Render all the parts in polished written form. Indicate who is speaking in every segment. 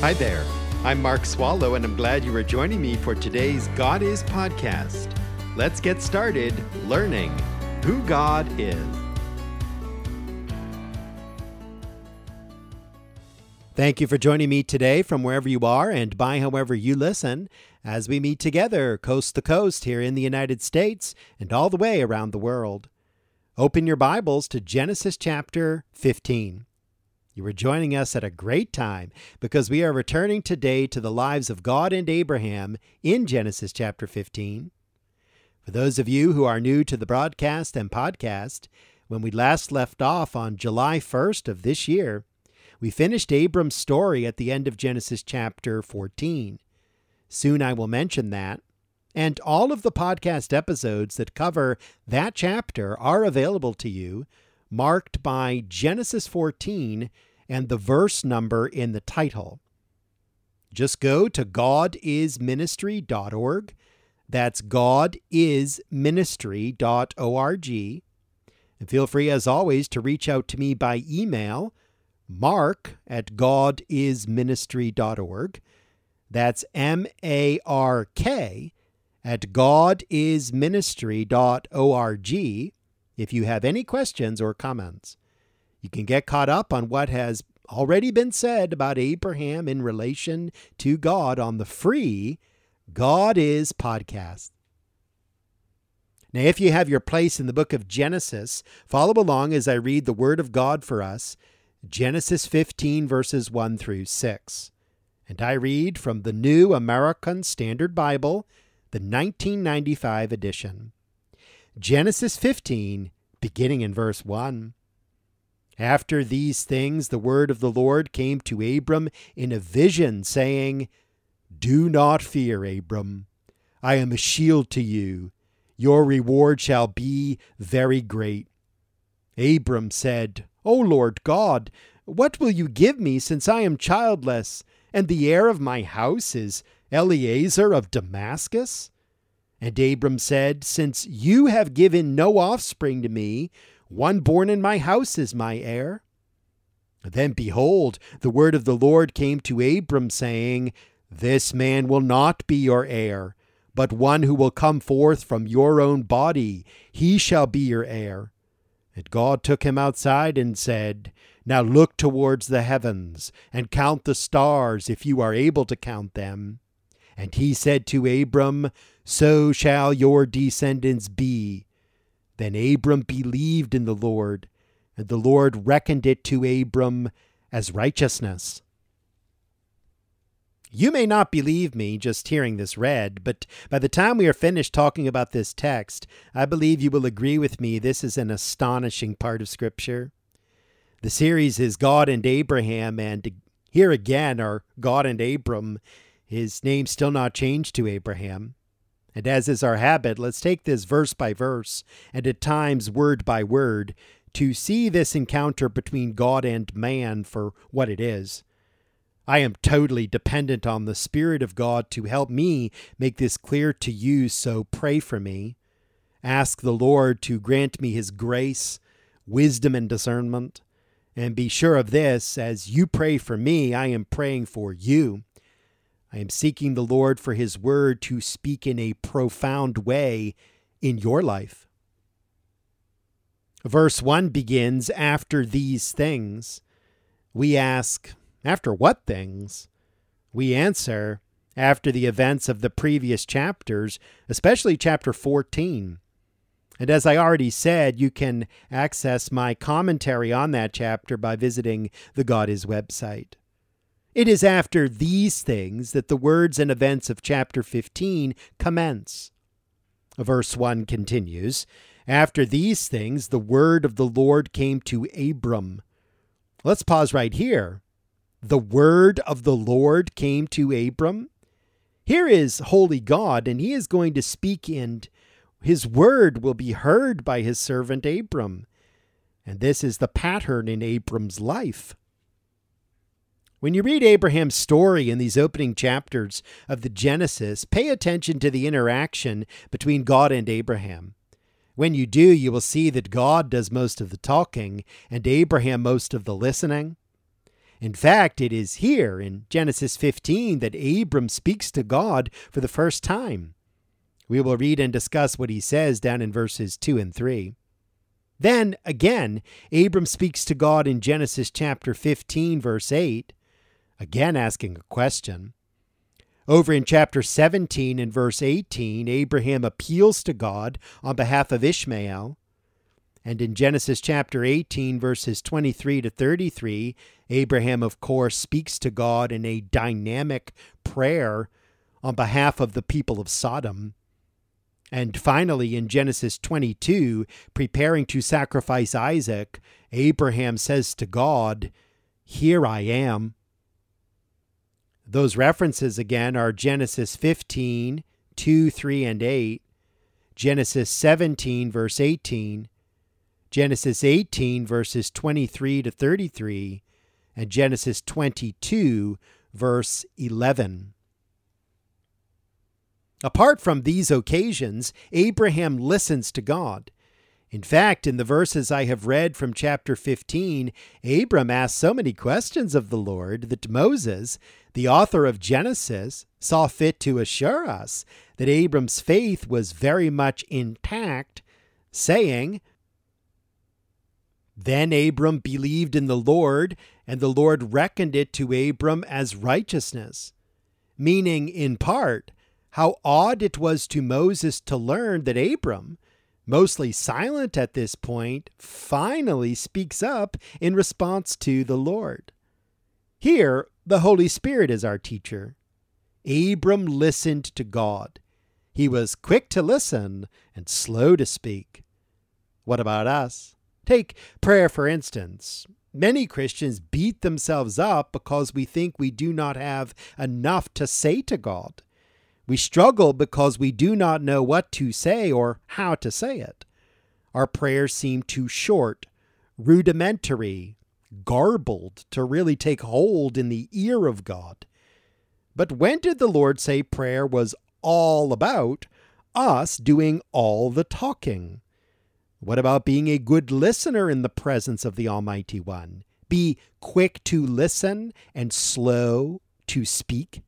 Speaker 1: Hi there. I'm Mark Swallow, and I'm glad you are joining me for today's God Is podcast. Let's get started learning who God is. Thank you for joining me today from wherever you are and by however you listen as we meet together coast to coast here in the United States and all the way around the world. Open your Bibles to Genesis chapter 15. You are joining us at a great time because we are returning today to the lives of God and Abraham in Genesis chapter 15. For those of you who are new to the broadcast and podcast, when we last left off on July 1st of this year, we finished Abram's story at the end of Genesis chapter 14. Soon I will mention that. And all of the podcast episodes that cover that chapter are available to you, marked by Genesis 14 and the verse number in the title. Just go to godisministry.org. That's godisministry.org. And feel free, as always, to reach out to me by email, mark@godisministry.org. That's mark@godisministry.org if you have any questions or comments. You can get caught up on what has already been said about Abraham in relation to God on the free God Is podcast. Now, if you have your place in the book of Genesis, follow along as I read the Word of God for us, Genesis 15, verses 1 through 6. And I read from the New American Standard Bible, the 1995 edition. Genesis 15, beginning in verse 1. After these things, the word of the Lord came to Abram in a vision, saying, "Do not fear, Abram. I am a shield to you. Your reward shall be very great." Abram said, "O Lord God, what will you give me, since I am childless, and the heir of my house is Eliezer of Damascus?" And Abram said, "Since you have given no offspring to me, one born in my house is my heir." Then behold, the word of the Lord came to Abram, saying, "This man will not be your heir, but one who will come forth from your own body, he shall be your heir." And God took him outside and said, "Now look towards the heavens, and count the stars, if you are able to count them." And he said to Abram, "So shall your descendants be." Then Abram believed in the Lord, and the Lord reckoned it to Abram as righteousness. You may not believe me just hearing this read, but by the time we are finished talking about this text, I believe you will agree with me this is an astonishing part of Scripture. The series is God and Abraham, and here again are God and Abram. His name still not changed to Abraham. And as is our habit, let's take this verse by verse, and at times word by word, to see this encounter between God and man for what it is. I am totally dependent on the Spirit of God to help me make this clear to you, so pray for me. Ask the Lord to grant me His grace, wisdom, and discernment. And be sure of this, as you pray for me, I am praying for you. I am seeking the Lord for His word to speak in a profound way in your life. Verse 1 begins, "After these things." We ask, after what things? We answer, after the events of the previous chapters, especially chapter 14. And as I already said, you can access my commentary on that chapter by visiting the God Is website. It is after these things that the words and events of chapter 15 commence. Verse 1 continues, "After these things, the word of the Lord came to Abram." Let's pause right here. The word of the Lord came to Abram? Here is holy God, and He is going to speak, and His word will be heard by His servant Abram. And this is the pattern in Abram's life. When you read Abraham's story in these opening chapters of the Genesis, pay attention to the interaction between God and Abraham. When you do, you will see that God does most of the talking and Abraham most of the listening. In fact, it is here in Genesis 15 that Abram speaks to God for the first time. We will read and discuss what he says down in verses 2 and 3. Then, again, Abram speaks to God in Genesis chapter 15, verse 8, again asking a question. Over in chapter 17 and verse 18, Abraham appeals to God on behalf of Ishmael. And in Genesis chapter 18, verses 23 to 33, Abraham, of course, speaks to God in a dynamic prayer on behalf of the people of Sodom. And finally, in Genesis 22, preparing to sacrifice Isaac, Abraham says to God, "Here I am." Those references again are Genesis 15, 2, 3, and 8, Genesis 17, verse 18, Genesis 18, verses 23 to 33, and Genesis 22, verse 11. Apart from these occasions, Abraham listens to God. In fact, in the verses I have read from chapter 15, Abram asks so many questions of the Lord that Moses, the author of Genesis, saw fit to assure us that Abram's faith was very much intact, saying, "Then Abram believed in the Lord, and the Lord reckoned it to Abram as righteousness," meaning, in part, how odd it was to Moses to learn that Abram, mostly silent at this point, finally speaks up in response to the Lord. Here, the Holy Spirit is our teacher. Abram listened to God. He was quick to listen and slow to speak. What about us? Take prayer, for instance. Many Christians beat themselves up because we think we do not have enough to say to God. We struggle because we do not know what to say or how to say it. Our prayers seem too short, rudimentary, garbled to really take hold in the ear of God. But when did the Lord say prayer was all about us doing all the talking? What about being a good listener in the presence of the Almighty One? Be quick to listen and slow to speak.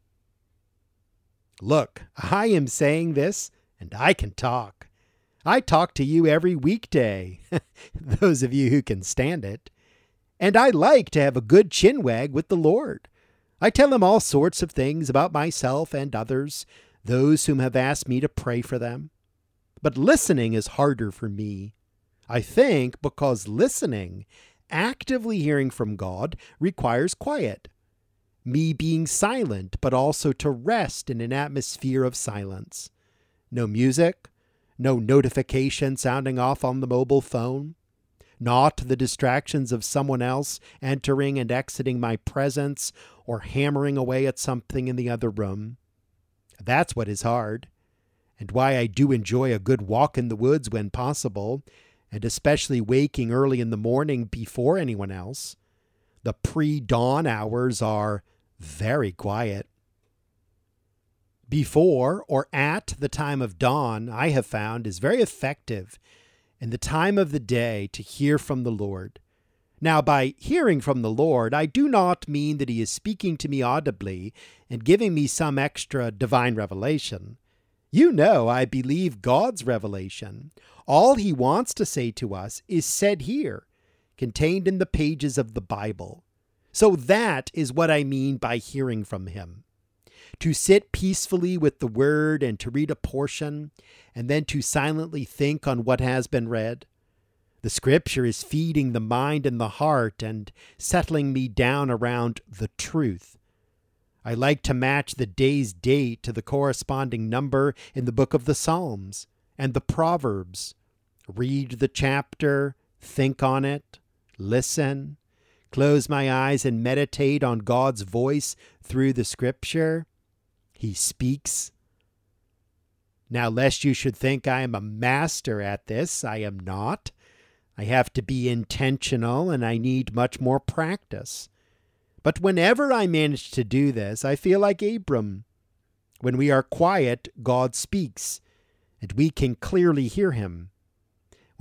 Speaker 1: Look, I am saying this, and I can talk. I talk to you every weekday, those of you who can stand it. And I like to have a good chinwag with the Lord. I tell him all sorts of things about myself and others, those whom have asked me to pray for them. But listening is harder for me. I think because listening, actively hearing from God, requires quiet. Me being silent, but also to rest in an atmosphere of silence. No music, no notification sounding off on the mobile phone, not the distractions of someone else entering and exiting my presence or hammering away at something in the other room. That's what is hard, and why I do enjoy a good walk in the woods when possible, and especially waking early in the morning before anyone else. The pre-dawn hours are very quiet. Before or at the time of dawn, I have found, is very effective in the time of the day to hear from the Lord. Now, by hearing from the Lord, I do not mean that he is speaking to me audibly and giving me some extra divine revelation. You know, I believe God's revelation. All he wants to say to us is said here, contained in the pages of the Bible. So that is what I mean by hearing from him. To sit peacefully with the word and to read a portion, and then to silently think on what has been read. The scripture is feeding the mind and the heart and settling me down around the truth. I like to match the day's date to the corresponding number in the book of the Psalms and the Proverbs. Read the chapter, think on it, listen, close my eyes and meditate on God's voice through the scripture. He speaks. Now, lest you should think I am a master at this, I am not. I have to be intentional and I need much more practice. But whenever I manage to do this, I feel like Abram. When we are quiet, God speaks, and we can clearly hear him.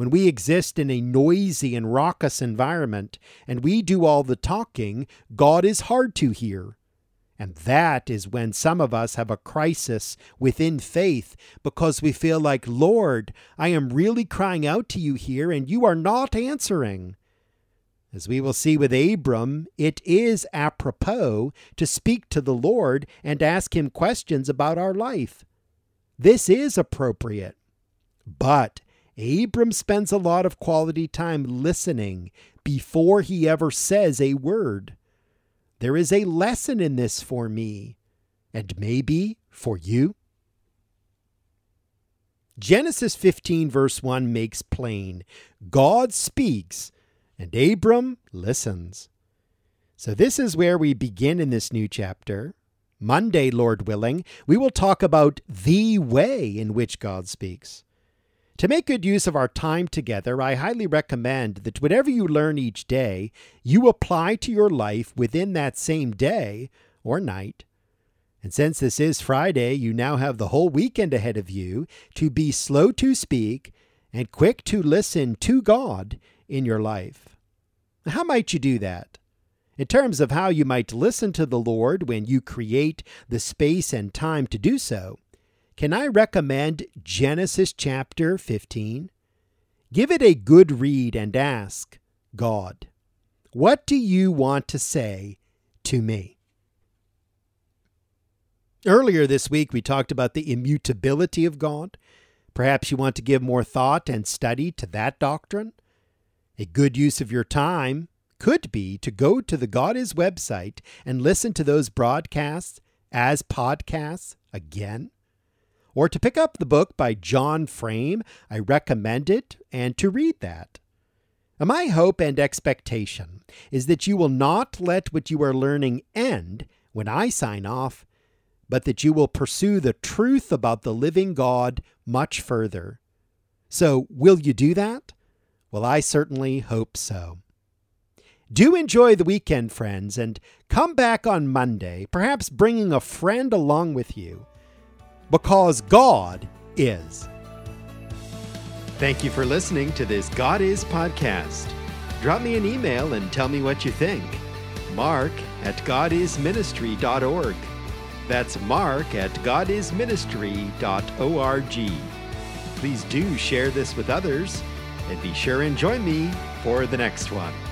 Speaker 1: When we exist in a noisy and raucous environment and we do all the talking, God is hard to hear. And that is when some of us have a crisis within faith because we feel like, Lord, I am really crying out to you here and you are not answering. As we will see with Abram, it is apropos to speak to the Lord and ask him questions about our life. This is appropriate. But Abram spends a lot of quality time listening before he ever says a word. There is a lesson in this for me, and maybe for you. Genesis 15 verse 1 makes plain, God speaks, and Abram listens. So this is where we begin in this new chapter. Monday, Lord willing, we will talk about the way in which God speaks. To make good use of our time together, I highly recommend that whatever you learn each day, you apply to your life within that same day or night. And since this is Friday, you now have the whole weekend ahead of you to be slow to speak and quick to listen to God in your life. How might you do that? In terms of how you might listen to the Lord when you create the space and time to do so, can I recommend Genesis chapter 15? Give it a good read and ask, God, what do you want to say to me? Earlier this week, we talked about the immutability of God. Perhaps you want to give more thought and study to that doctrine. A good use of your time could be to go to the God Is website and listen to those broadcasts as podcasts again. Or to pick up the book by John Frame, I recommend it, and to read that. My hope and expectation is that you will not let what you are learning end when I sign off, but that you will pursue the truth about the living God much further. So, will you do that? Well, I certainly hope so. Do enjoy the weekend, friends, and come back on Monday, perhaps bringing a friend along with you. Because God is. Thank you for listening to this God Is podcast. Drop me an email and tell me what you think. mark@godisministry.org. That's mark@godisministry.org. Please do share this with others and be sure and join me for the next one.